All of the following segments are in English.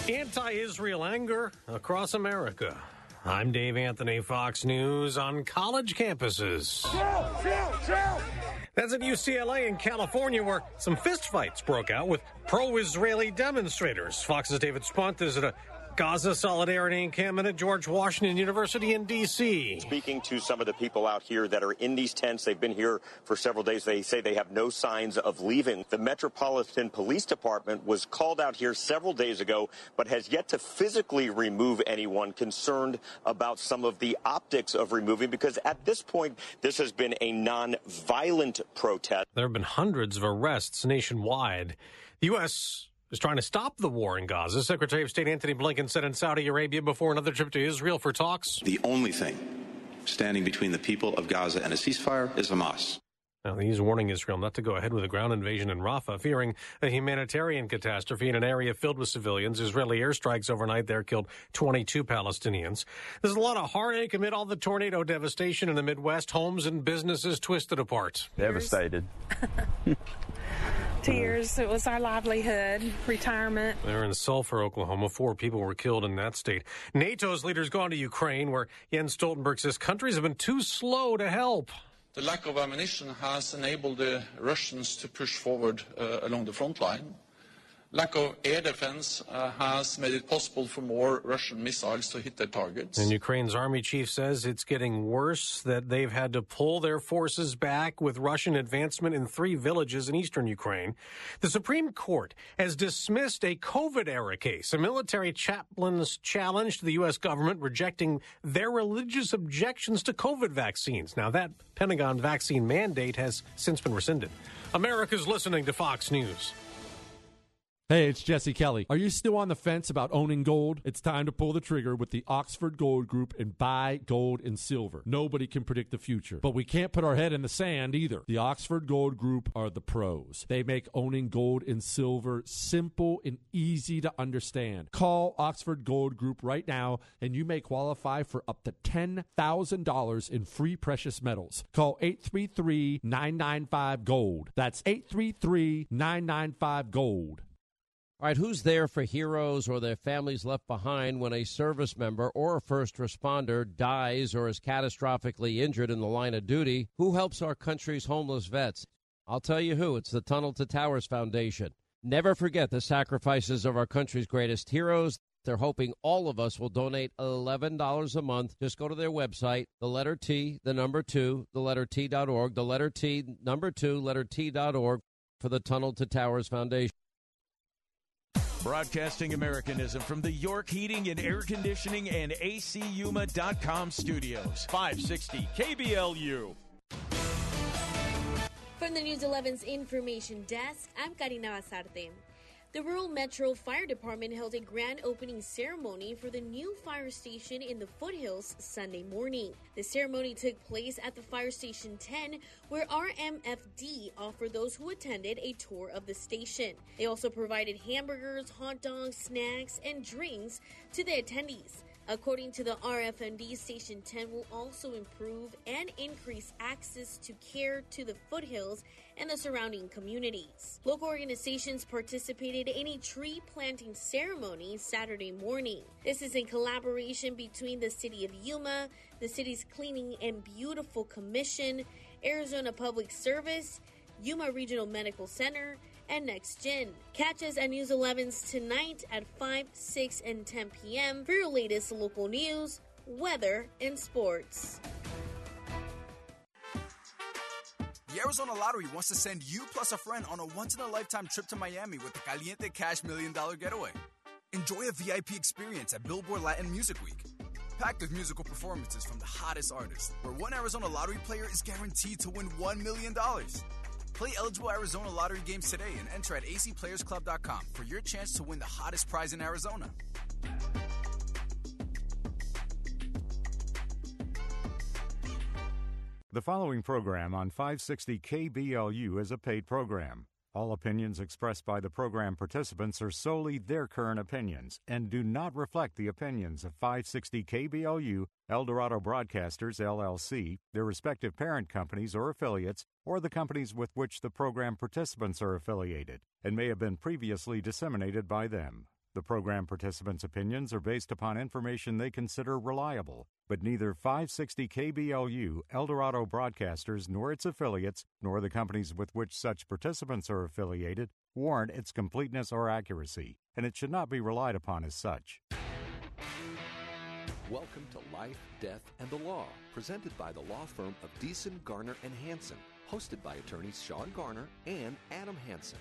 Anti-Israel anger across America. I'm Dave Anthony, Fox News on college campuses. That's at UCLA in California, where some fistfights broke out with pro-Israeli demonstrators. Fox's David Spunt is at a Gaza Solidarity Encampment at George Washington University in D.C. Speaking to some of the people out here that are in these tents, they've been here for several days. They say they have no signs of leaving. The Metropolitan Police Department was called out here several days ago, but has yet to physically remove anyone, concerned about some of the optics of removing, because at this point, this has been a non-violent protest. There have been hundreds of arrests nationwide. The U.S. is trying to stop the war in Gaza. Secretary of State Antony Blinken said in Saudi Arabia before another trip to Israel for talks. The only thing standing between the people of Gaza and a ceasefire is Hamas. Now, he's warning Israel not to go ahead with a ground invasion in Rafah, fearing a humanitarian catastrophe in an area filled with civilians. Israeli airstrikes overnight there killed 22 Palestinians. There's a lot of heartache amid all the tornado devastation in the Midwest. Homes and businesses twisted apart. Devastated. 2 years. It was our livelihood, retirement. There in Sulphur, Oklahoma, 4 people were killed in that state. NATO's leaders gone to Ukraine, where Jens Stoltenberg says countries have been too slow to help. The lack of ammunition has enabled the Russians to push forward along the front line. Lack of air defense has made it possible for more Russian missiles to hit their targets. And Ukraine's army chief says it's getting worse, that they've had to pull their forces back with Russian advancement in 3 villages in eastern Ukraine. The Supreme Court has dismissed a COVID-era case. A military chaplain's challenge to the U.S. government rejecting their religious objections to COVID vaccines. Now, that Pentagon vaccine mandate has since been rescinded. America's listening to Fox News. Hey, it's Jesse Kelly. Are you still on the fence about owning gold? It's time to pull the trigger with the Oxford Gold Group and buy gold and silver. Nobody can predict the future, but we can't put our head in the sand either. The Oxford Gold Group are the pros. They make owning gold and silver simple and easy to understand. Call Oxford Gold Group right now, and you may qualify for up to $10,000 in free precious metals. Call 833-995-GOLD. That's 833-995-GOLD. All right, who's there for heroes or their families left behind when a service member or a first responder dies or is catastrophically injured in the line of duty? Who helps our country's homeless vets? I'll tell you who. It's the Tunnel to Towers Foundation. Never forget the sacrifices of our country's greatest heroes. They're hoping all of us will donate $11 a month. Just go to their website, the letter T, the number 2, the letter T.org, the letter T, number 2, letter T.org for the Tunnel to Towers Foundation. Broadcasting Americanism from the York Heating and Air Conditioning and ACUMA.com studios. 560 KBLU. From the News 11's Information Desk, I'm Karina Basarte. The Rural Metro Fire Department held a grand opening ceremony for the new fire station in the foothills Sunday morning. The ceremony took place at the Fire Station 10, where RMFD offered those who attended a tour of the station. They also provided hamburgers, hot dogs, snacks, and drinks to the attendees. According to the RFMD, Station 10 will also improve and increase access to care to the foothills and the surrounding communities. Local organizations participated in a tree planting ceremony Saturday morning. This is in collaboration between the City of Yuma, the city's Cleaning and Beautiful Commission, Arizona Public Service, Yuma Regional Medical Center, and NextGen. Catch us at News 11's tonight at 5, 6, and 10 p.m. for your latest local news, weather, and sports. The Arizona Lottery wants to send you plus a friend on a once-in-a-lifetime trip to Miami with the Caliente Cash $1 Million Getaway. Enjoy a VIP experience at Billboard Latin Music Week, packed with musical performances from the hottest artists, where one Arizona Lottery player is guaranteed to win $1 million. Play eligible Arizona Lottery games today and enter at acplayersclub.com for your chance to win the hottest prize in Arizona. The following program on 560 KBLU is a paid program. All opinions expressed by the program participants are solely their current opinions and do not reflect the opinions of 560 KBLU, Eldorado Broadcasters, LLC, their respective parent companies or affiliates, or the companies with which the program participants are affiliated, and may have been previously disseminated by them. The program participants' opinions are based upon information they consider reliable, but neither 560 KBLU, Eldorado Broadcasters, nor its affiliates, nor the companies with which such participants are affiliated, warrant its completeness or accuracy, and it should not be relied upon as such. Welcome to Life, Death, and the Law, presented by the law firm of Deason, Garner, and Hansen, hosted by attorneys Sean Garner and Adam Hansen.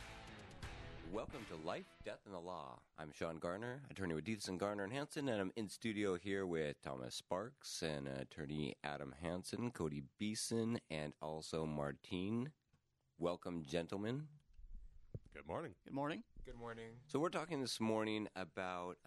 Welcome to Life, Death, and the Law. I'm Sean Garner, attorney with Deason, Garner, and Hansen, and I'm in studio here with Thomas Sparks and attorney Adam Hansen, Cody Beeson, and also Martine. Welcome, gentlemen. Good morning. Good morning. Good morning. So we're talking this morning about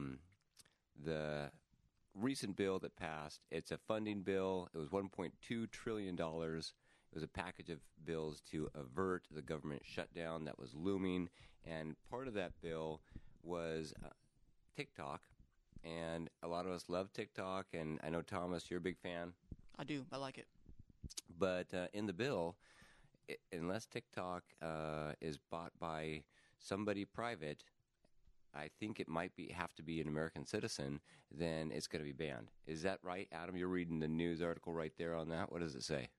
the recent bill that passed. It's a funding bill. It was $1.2 trillion. It was a package of bills to avert the government shutdown that was looming, and part of that bill was TikTok, and a lot of us love TikTok, and I know, Thomas, you're a big fan. I do. I like it. But in the bill, unless TikTok is bought by somebody private, I think it might have to be an American citizen, then it's going to be banned. Is that right, Adam? You're reading the news article right there on that. What does it say?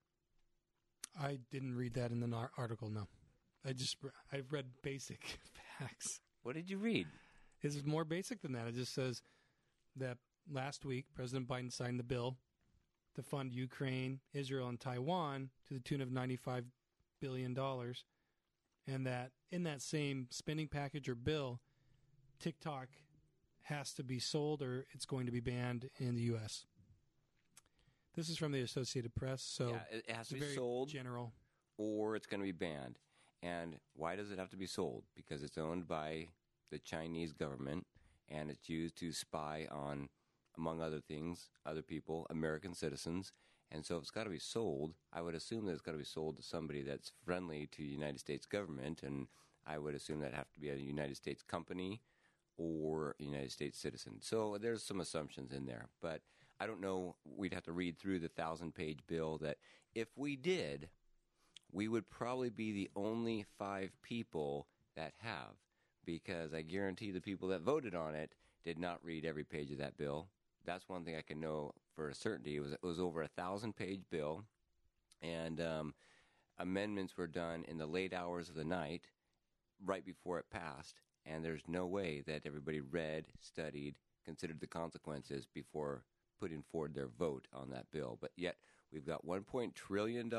I didn't read that in the article, no. I read basic facts. What did you read? It's more basic than that. It just says that last week, President Biden signed the bill to fund Ukraine, Israel, and Taiwan to the tune of $95 billion, and that in that same spending package or bill, TikTok has to be sold or it's going to be banned in the U.S. This is from the Associated Press, so yeah, it has to be sold, general, or it's going to be banned. And why does it have to be sold? Because it's owned by the Chinese government, and it's used to spy on, among other things, other people, American citizens. And so if it's got to be sold, I would assume that it's got to be sold to somebody that's friendly to the United States government, and I would assume that have to be a United States company or a United States citizen. So there's some assumptions in there, but I don't know. We'd have to read through the 1,000-page bill that if we did, we would probably be the only 5 people that have, because I guarantee the people that voted on it did not read every page of that bill. That's one thing I can know for a certainty. It was over 1,000-page bill, and amendments were done in the late hours of the night right before it passed, and there's no way that everybody read, studied, considered the consequences before putting forward their vote on that bill. But yet we've got $1.2 trillion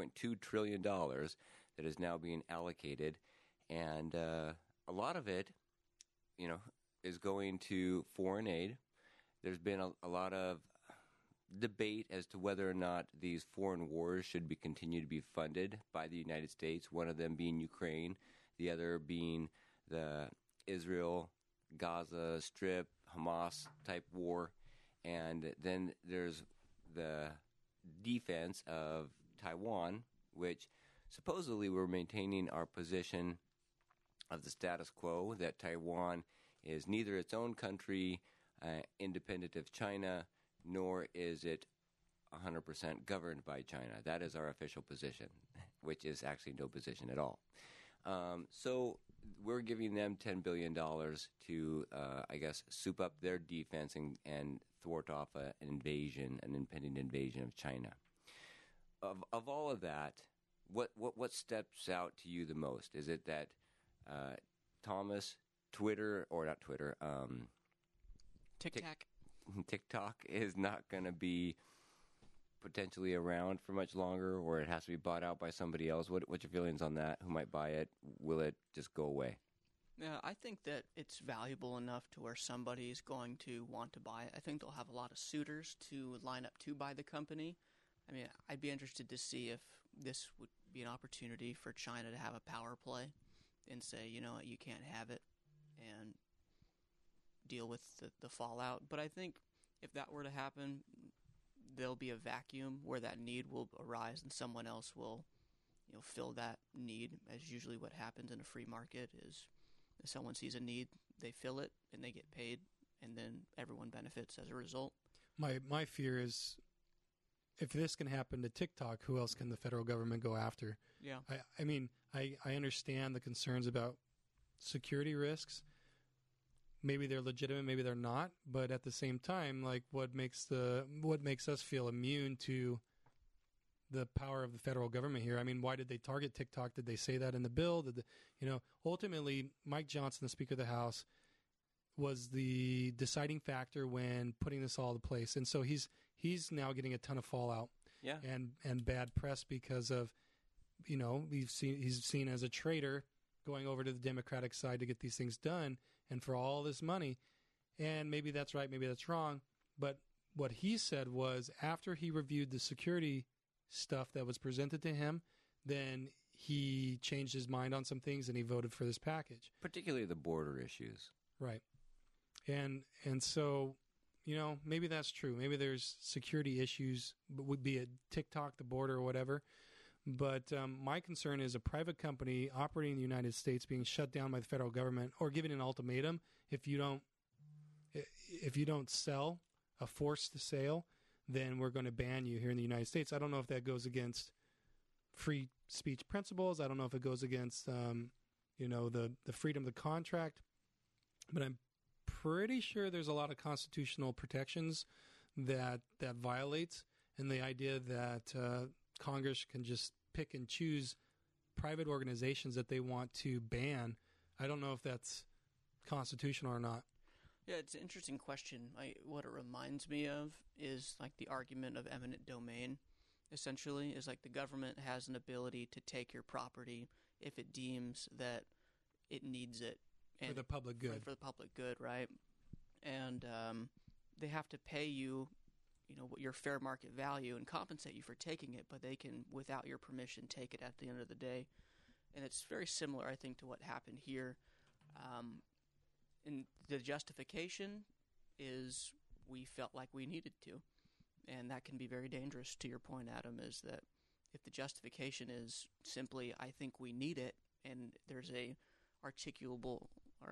that is now being allocated, and a lot of it, is going to foreign aid. There's been a lot of debate as to whether or not these foreign wars should continue to be funded by the United States, one of them being Ukraine, the other being the Israel-Gaza Strip, Hamas-type war. And then there's the defense of Taiwan, which supposedly we're maintaining our position of the status quo, that Taiwan is neither its own country, independent of China, nor is it 100% governed by China. That is our official position, which is actually no position at all. So we're giving them $10 billion to, soup up their defense and thwart off an impending invasion of China. Of all of that, what steps out to you the most? Is it that Thomas, TikTok is not going to be potentially around for much longer, or it has to be bought out by somebody else? What's your feelings on that? Who might buy it? Will it just go away? Yeah, I think that it's valuable enough to where somebody is going to want to buy it. I think they'll have a lot of suitors to line up to buy the company. I mean, I'd be interested to see if this would be an opportunity for China to have a power play and say, you can't have it, and deal with the fallout. But I think if that were to happen, there'll be a vacuum where that need will arise and someone else will, fill that need, as usually what happens in a free market is if someone sees a need, they fill it and they get paid, and then everyone benefits as a result. My fear is if this can happen to TikTok, who else can the federal government go after? Yeah. I understand the concerns about security risks, maybe they're legitimate, maybe they're not. But at the same time, like what makes us feel immune to the power of the federal government here? I mean, why did they target TikTok? Did they say that in the bill? Ultimately, Mike Johnson, the Speaker of the House, was the deciding factor when putting this all into place, and so he's now getting a ton of fallout, and bad press because of, he's seen as a traitor going over to the Democratic side to get these things done, and for all this money. And maybe that's right, maybe that's wrong, but what he said was after he reviewed the security stuff that was presented to him, then he changed his mind on some things and he voted for this package. Particularly the border issues. Right. And so, maybe that's true. Maybe there's security issues, would be it TikTok, the border, or whatever. But my concern is a private company operating in the United States being shut down by the federal government or given an ultimatum if you don't sell a forced sale, then we're going to ban you here in the United States. I don't know if that goes against free speech principles. I don't know if it goes against, the freedom of the contract. But I'm pretty sure there's a lot of constitutional protections that violates, and the idea that Congress can just pick and choose private organizations that they want to ban, I don't know if that's constitutional or not. Yeah, it's an interesting question. What it reminds me of is like the argument of eminent domain, essentially, is like the government has an ability to take your property if it deems that it needs it. For the public good. For the public good, right? And they have to pay you, your fair market value and compensate you for taking it, but they can, without your permission, take it at the end of the day. And it's very similar, I think, to what happened here. And the justification is we felt like we needed to. And that can be very dangerous, to your point, Adam, is that if the justification is simply, I think we need it, and there's a articulable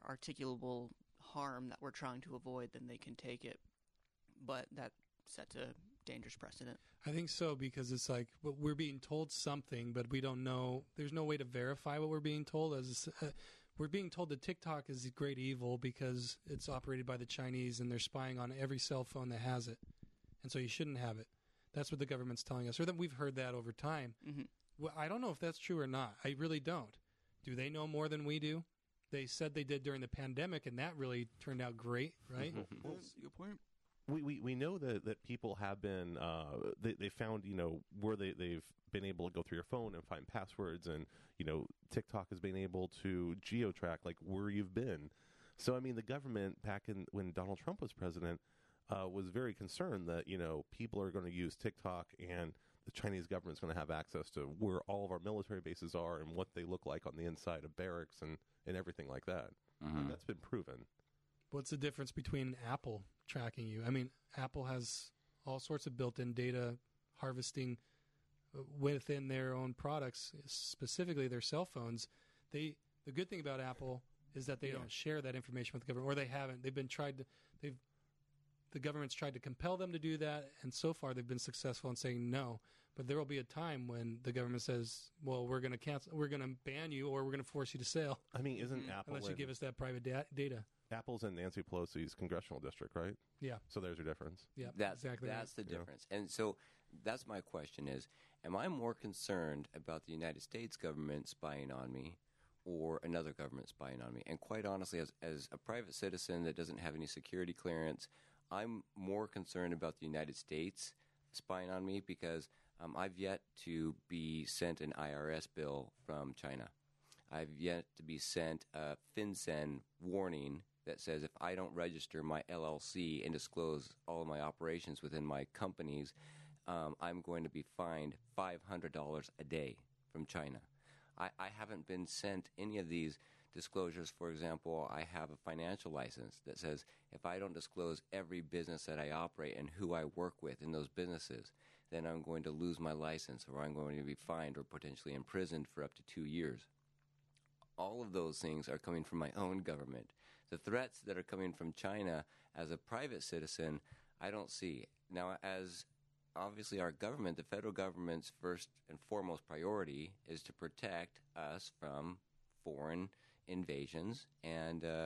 harm that we're trying to avoid, then they can take it. But that sets a dangerous precedent. I think so, because it's like we're being told something, but we don't know. There's no way to verify what we're being told. We're being told that TikTok is the great evil because it's operated by the Chinese and they're spying on every cell phone that has it. And so you shouldn't have it. That's what the government's telling us, or that we've heard that over time. Mm-hmm. Well, I don't know if that's true or not. I really don't. Do they know more than we do? They said they did during the pandemic, and that really turned out great, right? Well, that's a good point. We know that people have been they found where they've been able to go through your phone and find passwords, and TikTok has been able to geo-track like where you've been. So I mean, the government back when Donald Trump was president was very concerned that people are going to use TikTok, and the Chinese government's going to have access to where all of our military bases are and what they look like on the inside of barracks and everything like that. Mm-hmm. And that's been proven. What's the difference between Apple tracking you? I mean, Apple has all sorts of built-in data harvesting within their own products, specifically their cell phones. The good thing about Apple is that they don't share that information with the government, or they haven't. The government's tried to compel them to do that, and so far they've been successful in saying no. But there will be a time when the government says, "Well, we're going to ban you, or we're going to force you to sell." I mean, isn't Apple unless you give us that private data? Apple's in Nancy Pelosi's congressional district, right? Yeah. So there's your difference. Yeah, exactly. That's the difference. And so that's my question is, am I more concerned about the United States government spying on me or another government spying on me? And quite honestly, as a private citizen that doesn't have any security clearance, I'm more concerned about the United States spying on me because I've yet to be sent an IRS bill from China. I've yet to be sent a FinCEN warning that says if I don't register my LLC and disclose all of my operations within my companies, I'm going to be fined $500 a day from China. I haven't been sent any of these disclosures. For example, I have a financial license that says if I don't disclose every business that I operate and who I work with in those businesses, then I'm going to lose my license, or I'm going to be fined or potentially imprisoned for up to 2 years. All of those things are coming from my own government. The threats that are coming from China as a private citizen, I don't see. Now, as obviously our government, the federal government's first and foremost priority is to protect us from foreign invasions, and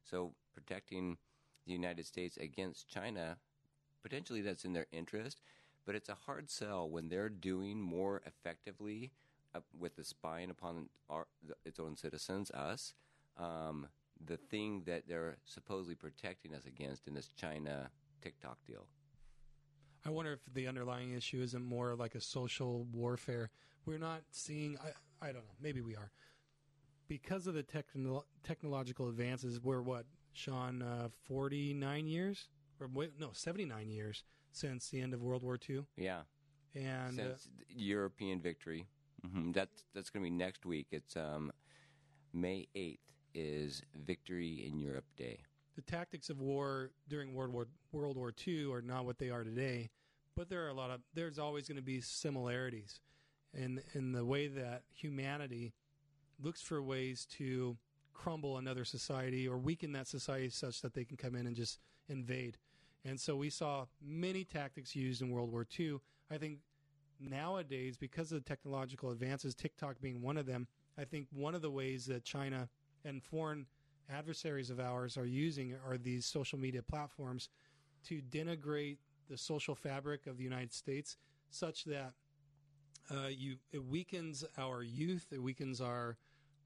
So protecting the United States against China, potentially that's in their interest, but it's a hard sell when they're doing more effectively with the spying upon its own citizens, us, the thing that they're supposedly protecting us against in this China TikTok deal. I wonder if the underlying issue isn't more like a social warfare. We're not seeing, I don't know, maybe we are. Because of the technological advances, we're what, Sean, 49 years? Or no, 79 years since the end of World War II? Yeah. And since European victory. Mm-hmm. That's going to be next week. It's May 8th is Victory in Europe Day. The tactics of war during World War II are not what they are today, but there's always going to be similarities in the way that humanity looks for ways to crumble another society or weaken that society such that they can come in and just invade. And so we saw many tactics used in World War II. I think nowadays, because of the technological advances, TikTok being one of them, I think one of the ways that China and foreign adversaries of ours are using are these social media platforms to denigrate the social fabric of the United States such that it weakens our youth, it weakens our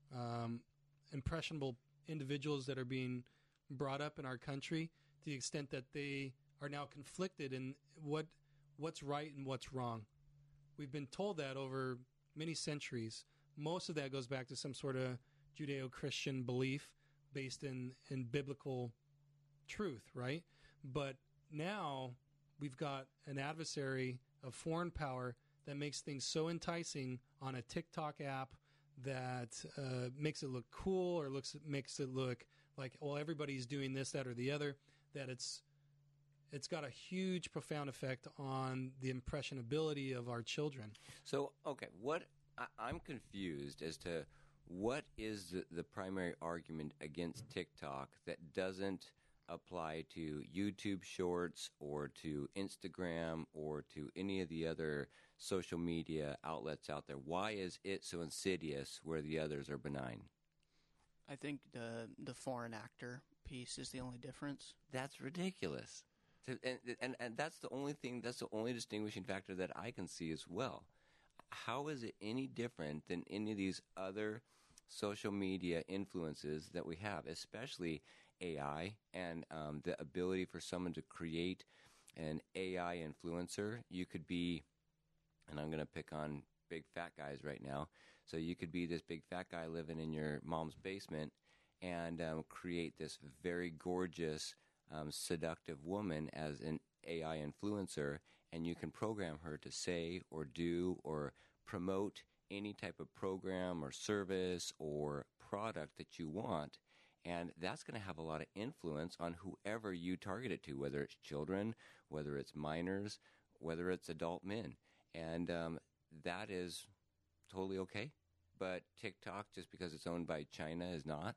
impressionable individuals that are being brought up in our country to the extent that they are now conflicted in what's right and what's wrong. We've been told that over many centuries. Most of that goes back to some sort of Judeo-Christian belief based in biblical truth, right? But now we've got an adversary of foreign power that makes things so enticing on a TikTok app that makes it look cool or makes it look like, well, everybody's doing this, that, or the other, that it's got a huge, profound effect on the impressionability of our children. So, okay, I'm confused as to what is the primary argument against TikTok that doesn't apply to YouTube Shorts or to Instagram or to any of the other social media outlets out there? Why is it so insidious where the others are benign? I think the foreign actor piece is the only difference. That's ridiculous. And that's the only thing, that's the only distinguishing factor that I can see as well. How is it any different than any of these other social media influences that we have, especially AI and the ability for someone to create an AI influencer? You could be, and I'm going to pick on big fat guys right now, so you could be this big fat guy living in your mom's basement and create this very gorgeous, seductive woman as an AI influencer, and you can program her to say or do or promote any type of program or service or product that you want. And that's going to have a lot of influence on whoever you target it to, whether it's children, whether it's minors, whether it's adult men. And that is totally okay. But TikTok, just because it's owned by China, is not.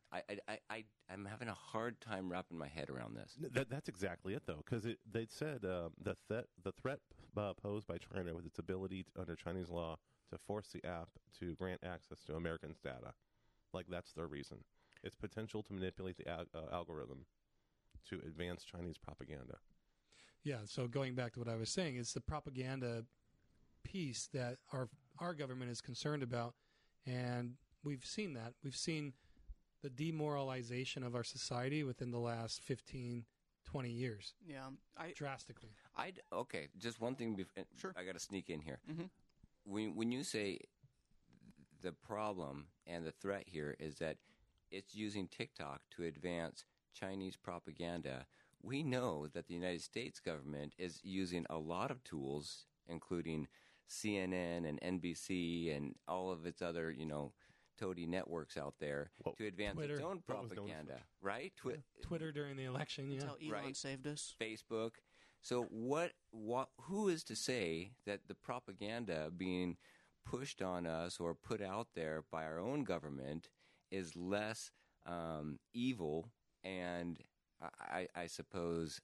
I'm having a hard time wrapping my head around this. That's exactly it, though, because they said the threat posed by China with its ability under Chinese law to force the app to grant access to Americans' data. Like, that's their reason. Its potential to manipulate the algorithm to advance Chinese propaganda. Yeah, so going back to what I was saying, it's the propaganda piece that our government is concerned about, and we've seen that. We've seen the demoralization of our society within the last 15, 20 years. Yeah. Drastically. Okay, just one thing. Sure. I got to sneak in here. Mm-hmm. When you say the problem and the threat here is that it's using TikTok to advance Chinese propaganda, we know that the United States government is using a lot of tools, including CNN and NBC and all of its other, toady networks out there to advance Twitter. Its own propaganda, right? Twitter during the election, yeah. That's how Elon saved us. Facebook. So who is to say that the propaganda being pushed on us or put out there by our own government is less evil and, I suppose,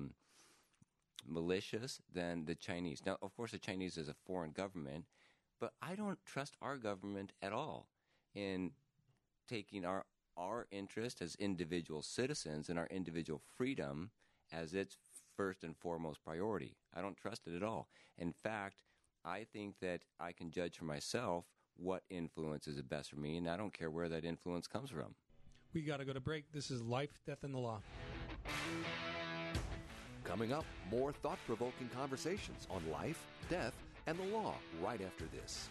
malicious than the Chinese? Now, of course, the Chinese is a foreign government, but I don't trust our government at all in taking our our interest as individual citizens and our individual freedom as its first and foremost priority. I don't trust it at all. In fact, I think that I can judge for myself what influence is the best for me, and I don't care where that influence comes from. We got to go to break. This is Life, Death, and the Law. Coming up, more thought-provoking conversations on life, death, and the law right after this.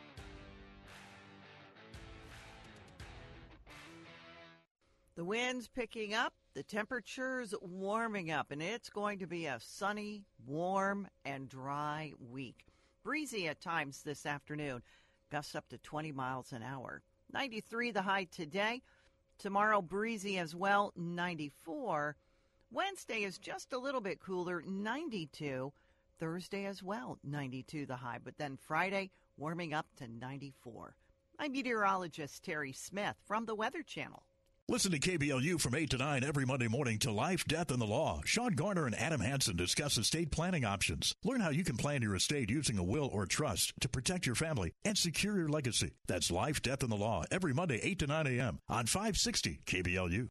The wind's picking up, the temperature's warming up, and it's going to be a sunny, warm, and dry week. Breezy at times this afternoon, gusts up to 20 miles an hour. 93 the high today. Tomorrow, breezy as well, 94. Wednesday is just a little bit cooler, 92. Thursday as well, 92 the high. But then Friday, warming up to 94. I'm meteorologist Terry Smith from the Weather Channel. Listen to KBLU from 8 to 9 every Monday morning to Life, Death, and the Law. Sean Garner and Adam Hansen discuss estate planning options. Learn how you can plan your estate using a will or trust to protect your family and secure your legacy. That's Life, Death, and the Law every Monday, 8 to 9 a.m. on 560 KBLU.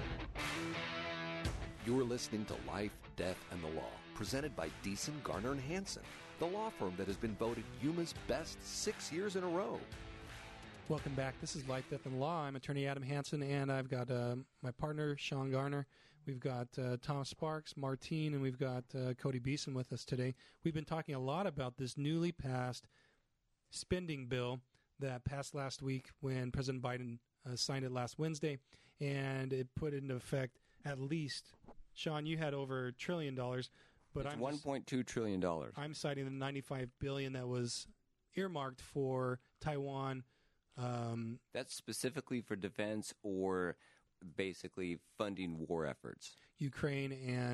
You're listening to Life, Death, and the Law, presented by Deason, Garner & Hansen, the law firm that has been voted Yuma's best 6 years in a row. Welcome back. This is Life, Death, and Law. I'm attorney Adam Hansen, and I've got my partner, Sean Garner. We've got Tom Sparks, Martine, and we've got Cody Beeson with us today. We've been talking a lot about this newly passed spending bill that passed last week when President Biden signed it last Wednesday, and it put into effect at least, Sean, you had over $1 trillion, but it's $1.2 trillion. I'm citing the $95 billion that was earmarked for Taiwan. That's specifically for defense or basically funding war efforts. Ukraine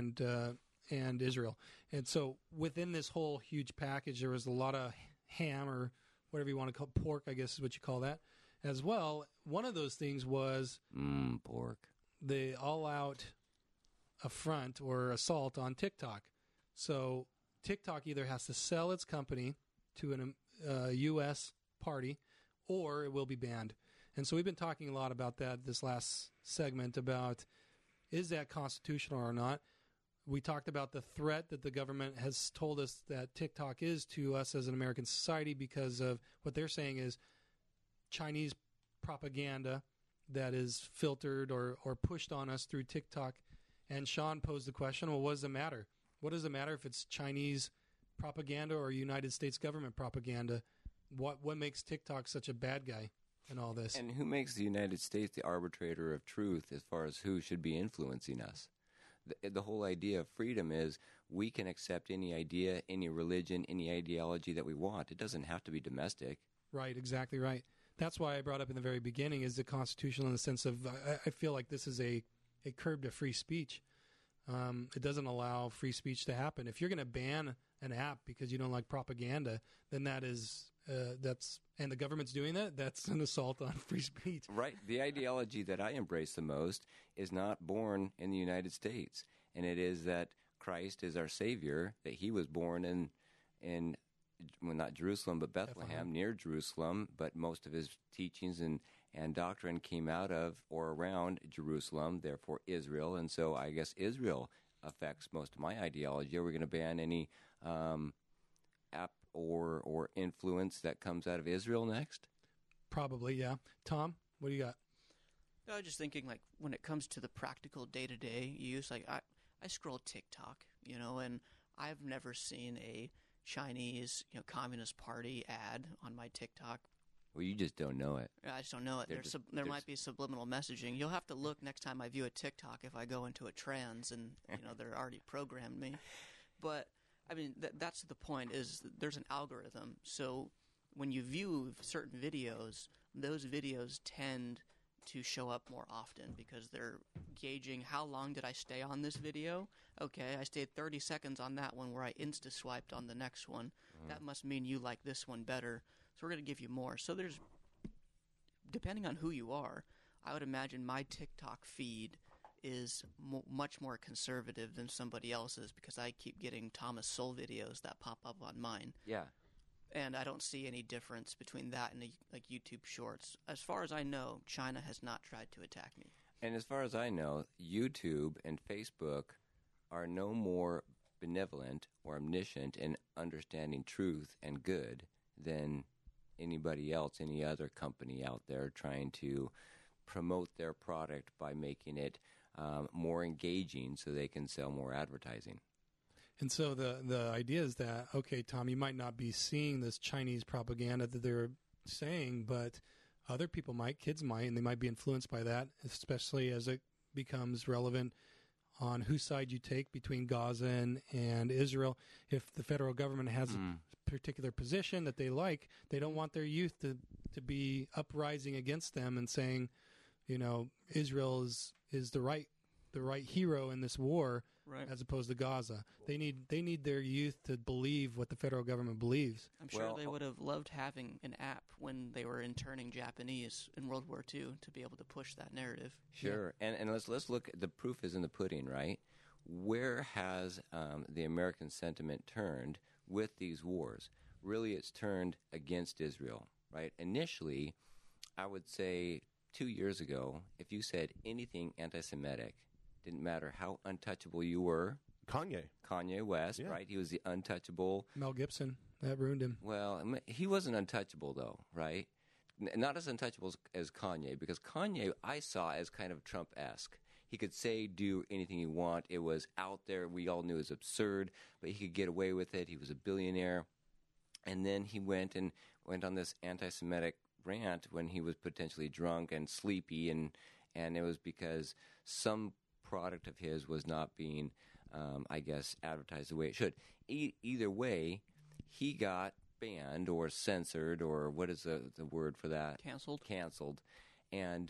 and Israel. And so within this whole huge package, there was a lot of ham, or whatever you want to call it, pork, I guess is what you call that, as well. One of those things was pork. The all-out affront or assault on TikTok. So TikTok either has to sell its company to a U.S. party, or it will be banned. And so we've been talking a lot about that this last segment, about is that constitutional or not. We talked about the threat that the government has told us that TikTok is to us as an American society, because of what they're saying is Chinese propaganda that is filtered or pushed on us through TikTok. And Sean posed the question, well, what does it matter? What does it matter if it's Chinese propaganda or United States government propaganda? What makes TikTok such a bad guy in all this? And who makes the United States the arbitrator of truth as far as who should be influencing us? The whole idea of freedom is we can accept any idea, any religion, any ideology that we want. It doesn't have to be domestic. Right, exactly right. That's why I brought up in the very beginning is the constitutional, in the sense of I feel like this is a curb to free speech. It doesn't allow free speech to happen. If you're going to ban an app because you don't like propaganda, then that is and the government's doing that, that's an assault on free speech. Right. The ideology that I embrace the most is not born in the United States, and it is that Christ is our Savior, that he was born in well, not Jerusalem, but Bethlehem, near Jerusalem, but most of his teachings and doctrine came out of or around Jerusalem, therefore Israel. And so I guess Israel affects most of my ideology. Are we going to ban any app or influence that comes out of Israel next? Probably, yeah. Tom, what do you got? I was just thinking, like, when it comes to the practical day-to-day use, like, I scroll TikTok, and I've never seen a Chinese, Communist Party ad on my TikTok. Well, you just don't know it. I just don't know it. There might be subliminal messaging. You'll have to look next time I view a TikTok if I go into a trance and, they're already programmed me. But, I mean, that's the point, is there's an algorithm. So when you view certain videos, those videos tend to show up more often because they're gauging how long did I stay on this video. Okay, I stayed 30 seconds on that one where I insta-swiped on the next one. That must mean you like this one better. So we're going to give you more. So there's, depending on who you are, I would imagine my TikTok feed is much more conservative than somebody else's, because I keep getting Thomas Sowell videos that pop up on mine. Yeah. And I don't see any difference between that and like YouTube Shorts. As far as I know, China has not tried to attack me. And as far as I know, YouTube and Facebook are no more benevolent or omniscient in understanding truth and good than anybody else, any other company out there trying to promote their product by making it more engaging so they can sell more advertising. And so the idea is that, okay, Tom, you might not be seeing this Chinese propaganda that they're saying, but other people might, kids might, and they might be influenced by that, especially as it becomes relevant on whose side you take between Gaza and Israel. If the federal government has a particular position that they like, they don't want their youth to be uprising against them and saying, you know, Israel is the right hero in this war, right, as opposed to Gaza. They need their youth to believe what the federal government believes. I'm sure they would have loved having an app when they were interning Japanese in World War II to be able to push that narrative. Sure, yeah. And let's look. The proof is in the pudding, right? Where has the American sentiment turned with these wars? Really, it's turned against Israel, right? Initially, I would say 2 years ago, if you said anything anti-Semitic, didn't matter how untouchable you were. Kanye West, yeah, right? He was the untouchable. Mel Gibson, that ruined him. Well, he wasn't untouchable, though, right? Not as untouchable as Kanye, because Kanye I saw as kind of Trump-esque. He could say, do anything he want. It was out there. We all knew it was absurd, but he could get away with it. He was a billionaire. And then he went on this anti-Semitic rant when he was potentially drunk and sleepy, and it was because some product of his was not being, I guess, advertised the way it should. Either way, he got banned or censored, or what is the word for that? Canceled. And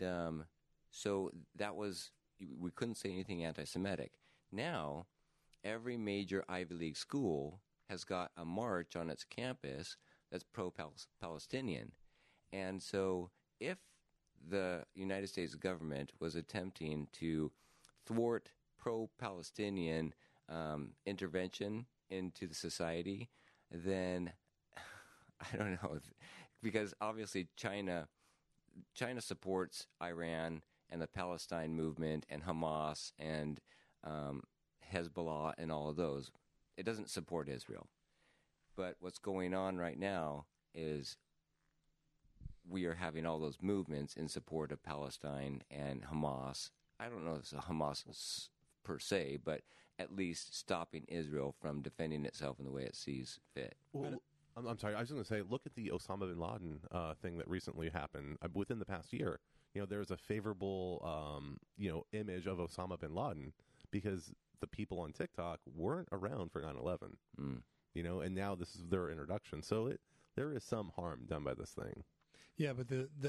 so that was, we couldn't say anything anti-Semitic. Now, every major Ivy League school has got a march on its campus that's pro-Palestinian. And so if the United States government was attempting to thwart pro-Palestinian intervention into the society, then I don't know, because obviously China supports Iran and the Palestine movement and Hamas and Hezbollah and all of those. It doesn't support Israel. But what's going on right now is we are having all those movements in support of Palestine and Hamas. I don't know if it's a Hamas per se, but at least stopping Israel from defending itself in the way it sees fit. Well, I'm sorry. I was going to say, look at the Osama bin Laden thing that recently happened within the past year. You know, there's a favorable, image of Osama bin Laden because the people on TikTok weren't around for 9/11. You know, and now this is their introduction. So there is some harm done by this thing. Yeah, but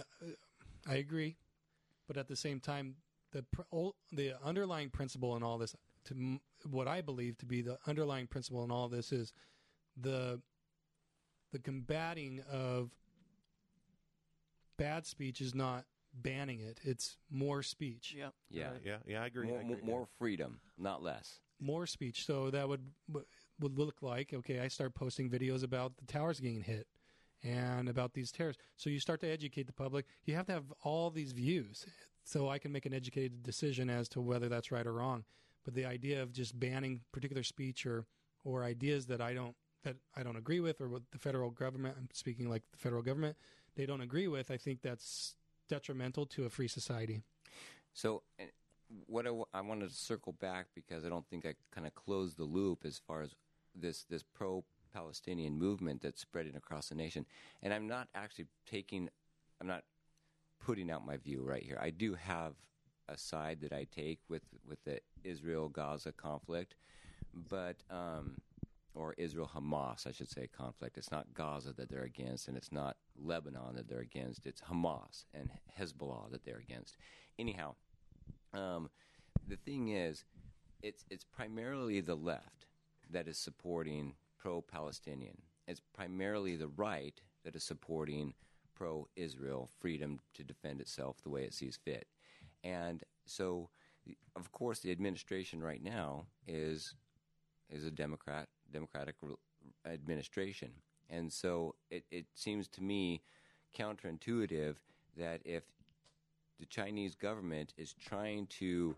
I agree, but at the same time, the underlying principle in all this, to what I believe to be the underlying principle in all this, is the combating of bad speech is not banning it; it's more speech. Yeah, I agree. More freedom, not less. More speech. So that would look like, okay, I start posting videos about the towers getting hit and about these terrorists. So you start to educate the public. You have to have all these views so I can make an educated decision as to whether that's right or wrong. But the idea of just banning particular speech or ideas that I don't agree with, or what the federal government, I'm speaking like the federal government, they don't agree with, I think that's detrimental to a free society. So what I wanted to circle back, because I don't think I kind of closed the loop as far as this pro-Palestinian movement that's spreading across the nation. And I'm not putting out my view right here. I do have a side that I take with the Israel-Gaza conflict, but or Israel-Hamas, I should say, conflict. It's not Gaza that they're against, and it's not Lebanon that they're against. It's Hamas and Hezbollah that they're against. Anyhow, the thing is, it's primarily the left that is supporting pro-Palestinian. It's primarily the right that is supporting pro-Israel, freedom to defend itself the way it sees fit. And so, of course, the administration right now is a democratic administration. And so it seems to me counterintuitive that if the Chinese government is trying to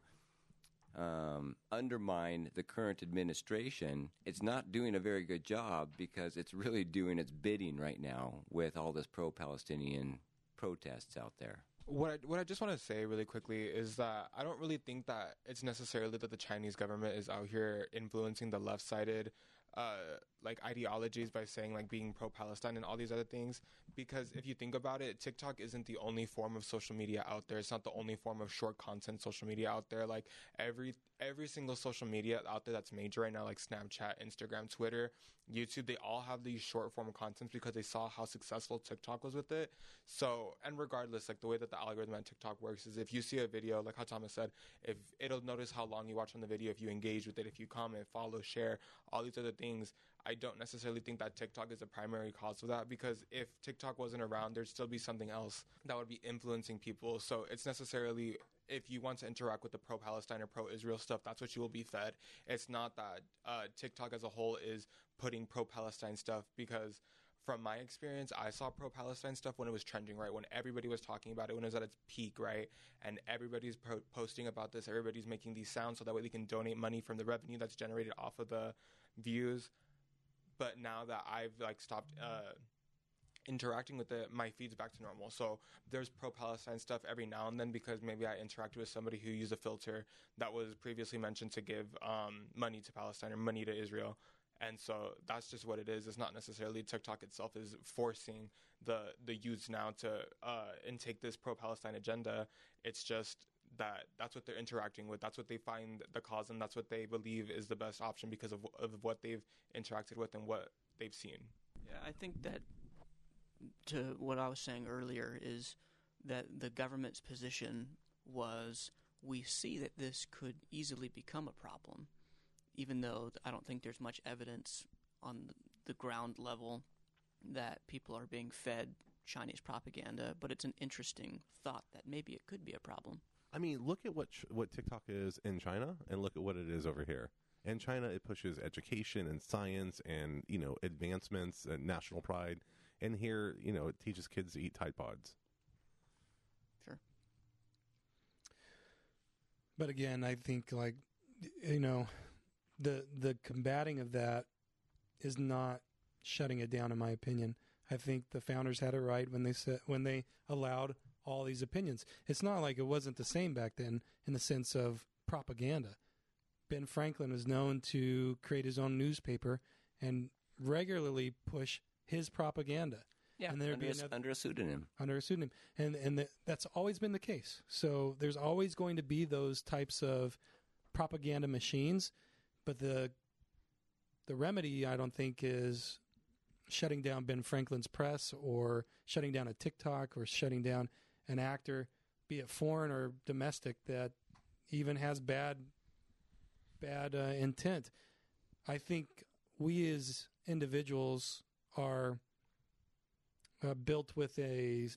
undermine the current administration, it's not doing a very good job because it's really doing its bidding right now with all this pro-Palestinian protests out there. What I just want to say really quickly is that I don't really think that it's necessarily that the Chinese government is out here influencing the left-sided like ideologies by saying like being pro-Palestine and all these other things, because if you think about it, TikTok isn't the only form of social media out there. It's not the only form of short content social media out there. Like every single social media out there that's major right now, like Snapchat, Instagram, Twitter, YouTube, they all have these short form contents because they saw how successful TikTok was with it. So, and regardless, like the way that the algorithm at TikTok works is if you see a video, like how Thomas said, if it'll notice how long you watch on the video, if you engage with it, if you comment, follow, share, all these other things. I don't necessarily think that TikTok is the primary cause of that, because if TikTok wasn't around, there'd still be something else that would be influencing people. So it's necessarily, if you want to interact with the pro-Palestine or pro-Israel stuff, that's what you will be fed. It's not that TikTok as a whole is putting pro-Palestine stuff, because from my experience, I saw pro-Palestine stuff when it was trending, right? When everybody was talking about it, when it was at its peak, right? And everybody's posting about this. Everybody's making these sounds so that way they can donate money from the revenue that's generated off of the views. But now that I've like stopped interacting with it, my feed's back to normal. So there's pro-Palestine stuff every now and then because maybe I interacted with somebody who used a filter that was previously mentioned to give money to Palestine or money to Israel. And so that's just what it is. It's not necessarily TikTok itself is forcing the youths now to intake this pro-Palestine agenda. It's just that's what they're interacting with. That's what they find the cause, and that's what they believe is the best option because of what they've interacted with and what they've seen. Yeah, I think that to what I was saying earlier is that the government's position was, we see that this could easily become a problem, even though I don't think there's much evidence on the ground level that people are being fed Chinese propaganda, but it's an interesting thought that maybe it could be a problem. I mean, look at what TikTok is in China and look at what it is over here. In China, it pushes education and science and, advancements and national pride. And here, it teaches kids to eat Tide Pods. Sure. But again, I think, the combating of that is not shutting it down, in my opinion. I think the founders had it right when they allowed all these opinions. It's not like it wasn't the same back then in the sense of propaganda. Ben Franklin was known to create his own newspaper and regularly push his propaganda. Yeah, and under a pseudonym. Under a pseudonym. And that's always been the case. So there's always going to be those types of propaganda machines, but the remedy, I don't think, is shutting down Ben Franklin's press or shutting down a TikTok or shutting down an actor, be it foreign or domestic, that even has bad intent. I think we as individuals are built with a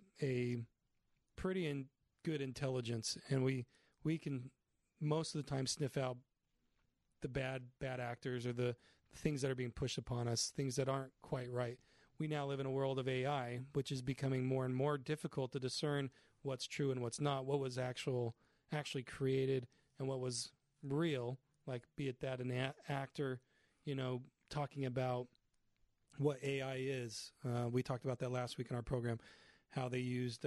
pretty good intelligence, and we can most of the time sniff out the bad actors or the things that are being pushed upon us, things that aren't quite right. We now live in a world of AI, which is becoming more and more difficult to discern what's true and what's not, what was actually created and what was real, like be it that an actor, talking about what AI is. We talked about that last week in our program, how they used